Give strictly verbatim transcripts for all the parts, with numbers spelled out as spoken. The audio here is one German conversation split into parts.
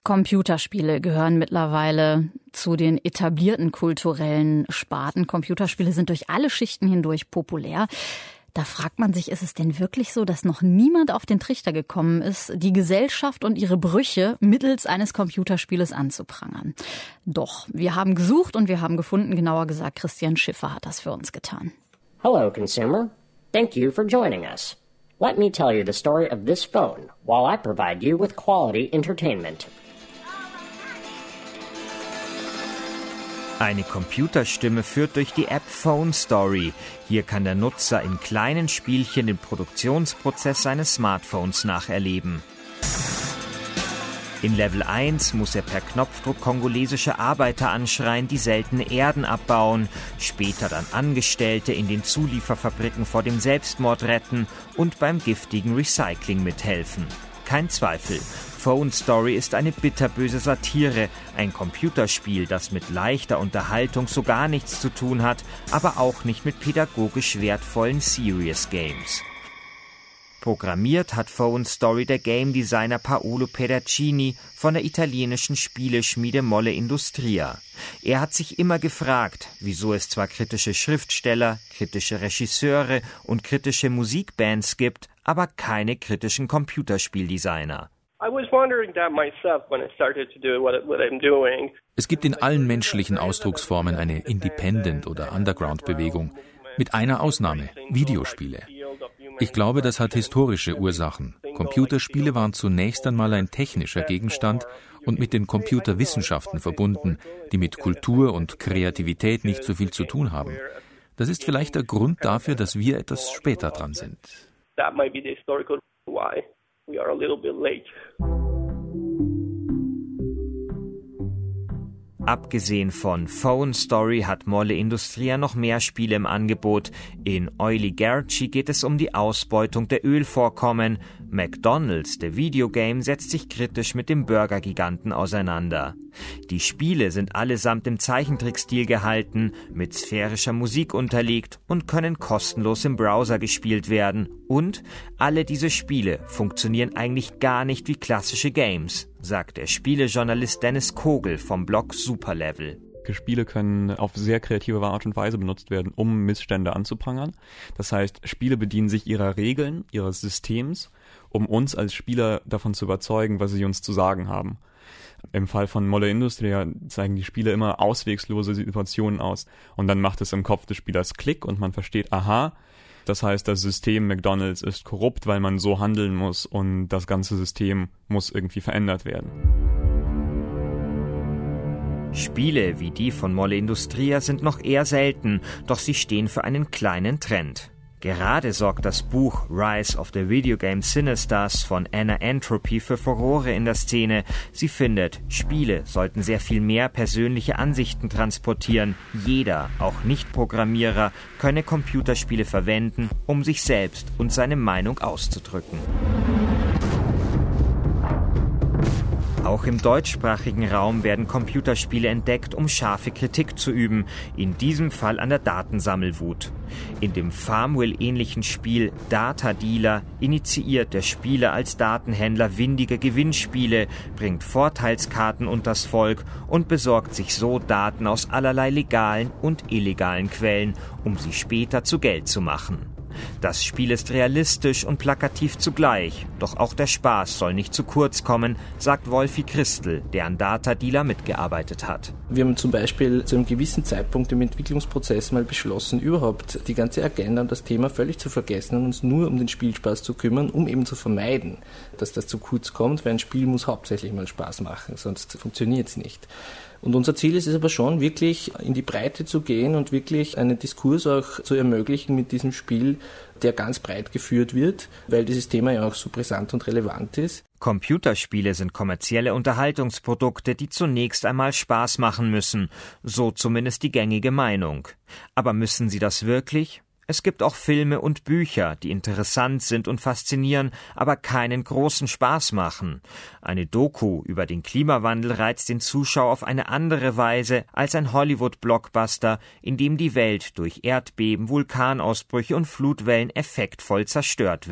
Computerspiele gehören mittlerweile zu den etablierten kulturellen Sparten. Computerspiele sind durch alle Schichten hindurch populär. Da fragt man sich, ist es denn wirklich so, dass noch niemand auf den Trichter gekommen ist, die Gesellschaft und ihre Brüche mittels eines Computerspieles anzuprangern? Doch, wir haben gesucht und wir haben gefunden, genauer gesagt, Christian Schiffer hat das für uns getan. Hello, consumer. Thank you for joining us. Let me tell you the story of this phone while I provide you with quality entertainment. Eine Computerstimme führt durch die App Phone Story. Hier kann der Nutzer in kleinen Spielchen den Produktionsprozess seines Smartphones nacherleben. In Level eins muss er per Knopfdruck kongolesische Arbeiter anschreien, die seltene Erden abbauen, später dann Angestellte in den Zulieferfabriken vor dem Selbstmord retten und beim giftigen Recycling mithelfen. Kein Zweifel, Phone Story ist eine bitterböse Satire, ein Computerspiel, das mit leichter Unterhaltung so gar nichts zu tun hat, aber auch nicht mit pädagogisch wertvollen Serious Games. Programmiert hat Phone Story der Game Designer Paolo Pedaccini von der italienischen Spieleschmiede Molle Industria. Er hat sich immer gefragt, wieso es zwar kritische Schriftsteller, kritische Regisseure und kritische Musikbands gibt, aber keine kritischen Computerspieldesigner. Es gibt in allen menschlichen Ausdrucksformen eine Independent- oder Underground-Bewegung, mit einer Ausnahme: Videospiele. Ich glaube, das hat historische Ursachen. Computerspiele waren zunächst einmal ein technischer Gegenstand und mit den Computerwissenschaften verbunden, die mit Kultur und Kreativität nicht so viel zu tun haben. Das ist vielleicht der Grund dafür, dass wir etwas später dran sind. That might be the historical why we are a little bit late. Abgesehen von Phone Story hat Molle Industria noch mehr Spiele im Angebot. In Oligarchy geht es um die Ausbeutung der Ölvorkommen. McDonald's, der Videogame, setzt sich kritisch mit dem Burgergiganten auseinander. Die Spiele sind allesamt im Zeichentrickstil gehalten, mit sphärischer Musik unterlegt und können kostenlos im Browser gespielt werden. Und alle diese Spiele funktionieren eigentlich gar nicht wie klassische Games, sagt der Spielejournalist Dennis Kogel vom Blog Superlevel. Spiele können auf sehr kreative Art und Weise benutzt werden, um Missstände anzuprangern. Das heißt, Spiele bedienen sich ihrer Regeln, ihres Systems, um uns als Spieler davon zu überzeugen, was sie uns zu sagen haben. Im Fall von Molle Industria zeigen die Spiele immer auswegslose Situationen aus. Und dann macht es im Kopf des Spielers Klick und man versteht, aha, das heißt, das System McDonald's ist korrupt, weil man so handeln muss und das ganze System muss irgendwie verändert werden. Spiele wie die von Molle Industria sind noch eher selten, doch sie stehen für einen kleinen Trend. Gerade sorgt das Buch Rise of the Video Game Cinestars von Anna Entropy für Furore in der Szene. Sie findet, Spiele sollten sehr viel mehr persönliche Ansichten transportieren. Jeder, auch Nicht-Programmierer, könne Computerspiele verwenden, um sich selbst und seine Meinung auszudrücken. Auch im deutschsprachigen Raum werden Computerspiele entdeckt, um scharfe Kritik zu üben, in diesem Fall an der Datensammelwut. In dem Farmville-ähnlichen Spiel Data Dealer initiiert der Spieler als Datenhändler windige Gewinnspiele, bringt Vorteilskarten unters Volk und besorgt sich so Daten aus allerlei legalen und illegalen Quellen, um sie später zu Geld zu machen. Das Spiel ist realistisch und plakativ zugleich, doch auch der Spaß soll nicht zu kurz kommen, sagt Wolfi Christel, der an Data Dealer mitgearbeitet hat. Wir haben zum Beispiel zu einem gewissen Zeitpunkt im Entwicklungsprozess mal beschlossen, überhaupt die ganze Agenda und das Thema völlig zu vergessen und uns nur um den Spielspaß zu kümmern, um eben zu vermeiden, dass das zu kurz kommt, weil ein Spiel muss hauptsächlich mal Spaß machen, sonst funktioniert es nicht. Und unser Ziel ist es aber schon, wirklich in die Breite zu gehen und wirklich einen Diskurs auch zu ermöglichen mit diesem Spiel, der ganz breit geführt wird, weil dieses Thema ja auch so brisant und relevant ist. Computerspiele sind kommerzielle Unterhaltungsprodukte, die zunächst einmal Spaß machen müssen, so zumindest die gängige Meinung. Aber müssen sie das wirklich? Es gibt auch Filme und Bücher, die interessant sind und faszinieren, aber keinen großen Spaß machen. Eine Doku über den Klimawandel reizt den Zuschauer auf eine andere Weise als ein Hollywood-Blockbuster, in dem die Welt durch Erdbeben, Vulkanausbrüche und Flutwellen effektvoll zerstört wird.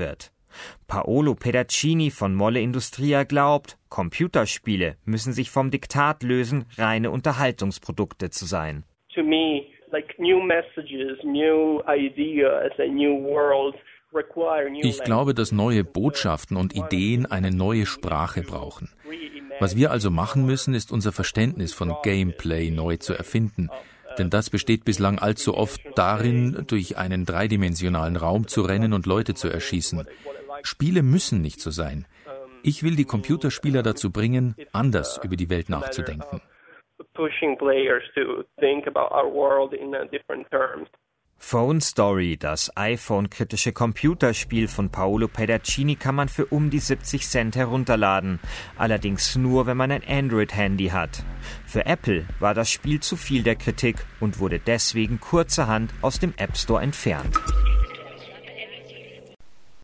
Paolo Pedaccini von Molle Industria glaubt, Computerspiele müssen sich vom Diktat lösen, reine Unterhaltungsprodukte zu sein. To me, like new messages, new ideas, a new world. Ich glaube, dass neue Botschaften und Ideen eine neue Sprache brauchen. Was wir also machen müssen, ist unser Verständnis von Gameplay neu zu erfinden. Denn das besteht bislang allzu oft darin, durch einen dreidimensionalen Raum zu rennen und Leute zu erschießen. Spiele müssen nicht so sein. Ich will die Computerspieler dazu bringen, anders über die Welt nachzudenken. Phone Story, das iPhone-kritische Computerspiel von Paolo Pedaccini, kann man für um die siebzig Cent herunterladen. Allerdings nur, wenn man ein Android-Handy hat. Für Apple war das Spiel zu viel der Kritik und wurde deswegen kurzerhand aus dem App Store entfernt.